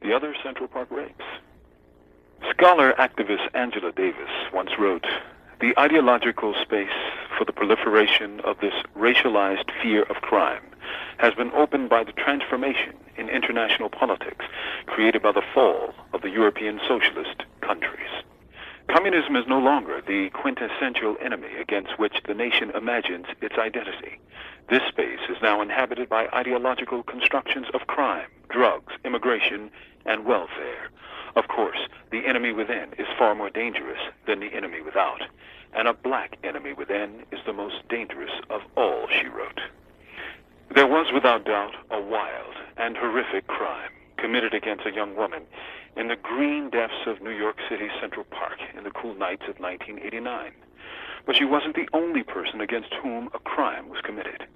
the other Central Park rapes. Scholar activist Angela Davis once wrote, "The ideological space for the proliferation of this racialized fear of crime has been opened by the transformation in international politics created by the fall of the European socialist countries. Communism is no longer the quintessential enemy against which the nation imagines its identity. This space is now inhabited by ideological constructions of crime, drugs, immigration, and welfare. Of course, the enemy within is far more dangerous than the enemy without, and a black enemy within is the most dangerous of all," she wrote. There was without doubt a wild and horrific crime committed against a young woman in the green depths of New York City's Central Park in the cool nights of 1989. But she wasn't the only person against whom a crime was committed.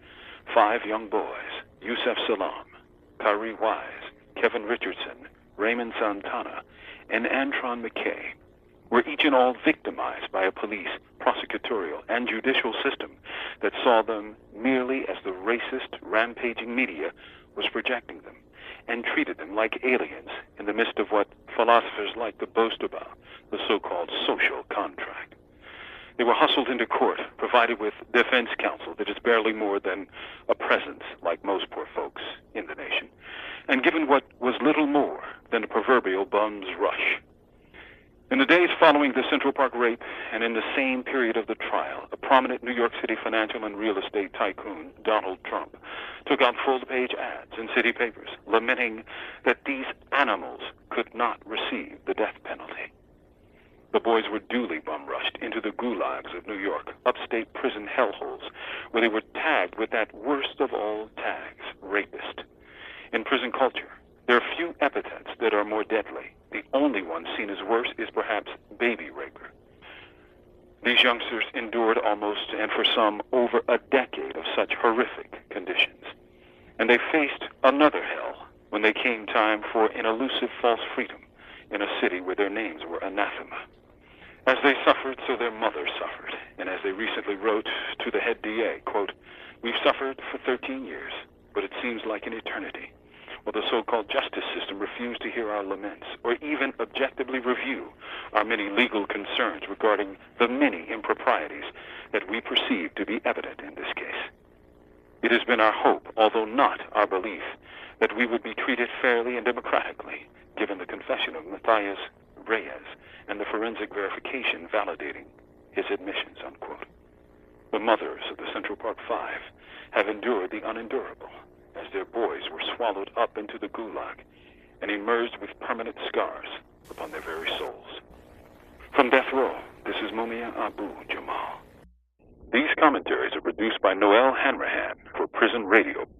5 young boys, Yusef Salaam, Kyrie Wise, Kevin Richardson, Raymond Santana, and Antron McKay, were each and all victimized by a police, prosecutorial, and judicial system that saw them merely as the racist, rampaging media was projecting them, and treated them like aliens in the midst of what philosophers like to boast about, the so-called social contract. They were hustled into court, provided with defense counsel that is barely more than a presence, like most poor folks in the nation, and given what was little more than a proverbial bum's rush. In the days following the Central Park rape, and in the same period of the trial, a prominent New York City financial and real estate tycoon, Donald Trump, took out full-page ads in city papers, lamenting that these animals could not receive the death penalty. The boys were duly bum-rushed into the gulags of New York, upstate prison hellholes, where they were tagged with that worst of all tags, rapist. In prison culture, there are few epithets that are more deadly. The only one seen as worse is perhaps baby raper. These youngsters endured almost, and for some, over a decade of such horrific conditions. And they faced another hell when they came time for an elusive false freedom in a city where their names were anathema. As they suffered, so their mothers suffered. And as they recently wrote to the head DA, quote, "We've suffered for 13 years, but it seems like an eternity. While the so-called justice system refused to hear our laments or even objectively review our many legal concerns regarding the many improprieties that we perceive to be evident in this case. It has been our hope, although not our belief, that we would be treated fairly and democratically, given the confession of Matthias Reyes and the forensic verification validating his admissions," unquote. The mothers of the Central Park 5 have endured the unendurable, as their boys were swallowed up into the gulag and emerged with permanent scars upon their very souls. From Death Row, this is Mumia Abu Jamal. These commentaries are produced by Noel Hanrahan for Prison Radio.